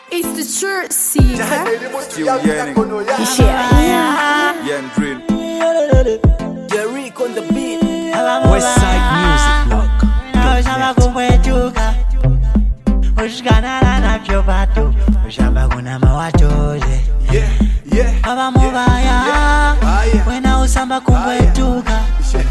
It's the truth, see. Still yearning. Yen Green. Jericho on the beat. Westside Music Blog. Baba mubaya wena usamba kumbwetuka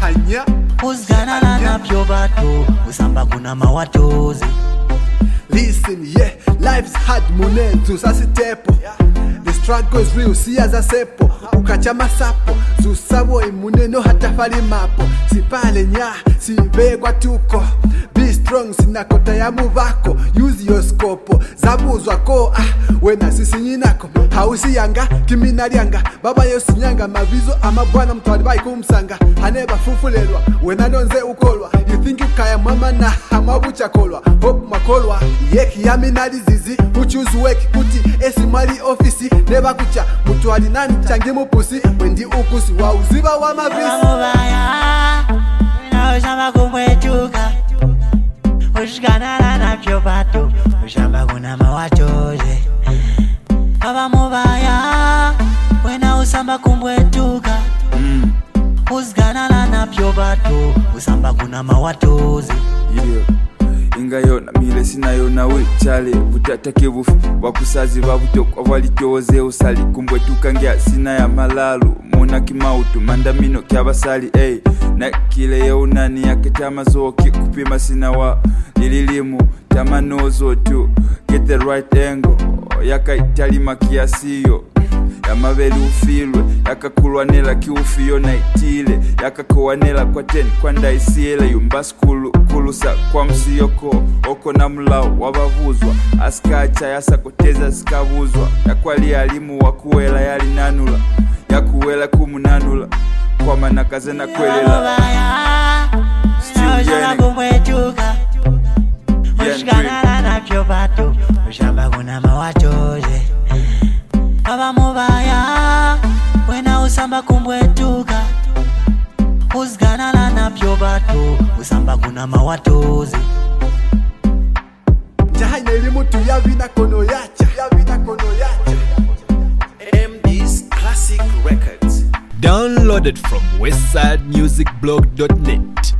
uzganana na pyo batu usamba kuna mawatozi. Listen, yeah, life's hard munenzu sasitepo. The struggle is real, siyaza sepo. Ukacha masapo, zusabo imuneno hata fali mapo. Sipale nya, sibe kwa tuko. Be strong, sinakota ya muvako. Use your scope, zabuzwa ko. Wena sisi nyinako, hausi yanga, kiminari yanga. Baba yosi nyanga, mavizo amabwana mtuwadibai kumsanga. Haneba fufulelwa, wena nonze ukolwa. You think you kaya mama na hamabucha kolwa. Hope makolwa, yeki yami nalizizi. Uchuzu weki kuti, esi mali ofisi. Neba kucha, mutuwadi nani changi mupusi. Wendi ukusi, wa uziba wa mavisi. Baba mubaya wena usamba kumbwetuka uzganana na pyo batu usamba kuna mawatozi. Baba mubaya wena usamba kumbwetuka uzganana na pyo batu usamba kuna mawatozi. Ingayo na mile sinayo nawe chale butatake bufi bakusazi babutokwa balityoze usali kumbwetuka ngya sina ya malalu mona kimautu mandamino kyabasali na kile yeunani yaketamazoki kupima sinawa lililimu tamanozo tu get the right angle yakaitalima kiasiyo yamabeli ufilwe yakakulwanela kiufiyo na itile yakakowanela kwa teni kwa ndaisiele yumbasi kulusa kwa msiyoko oko na mlao wabavuzwa askacha yasakoteza sikavuzwa yakwali alimu wakuwela yalinanula yakuwela kumunanula kwa manakaze na kwelela still yearning. Ushganana na pyo batu ushamba kuna mawatozi. Baba mubaya wena usamba kumbwetuka uzganana na pyo batu usamba kuna mawatozi. Jahanya ilimu tu yavina kono yacha. MD's Classic Records. Downloaded from westsidemusicblog.net.